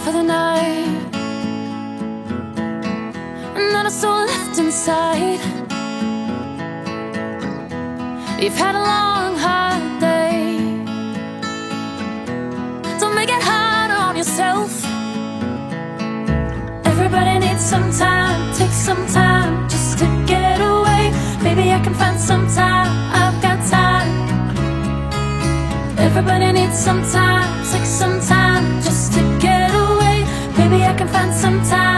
for the night, and not a soul left inside. You've had a long, hard day. Don't make it harder on yourself. Everybody needs some time. Take some time just to get away. Maybe I can find some time. I've got time. Everybody needs some time. Take some time just to get away. Maybe I can find some time.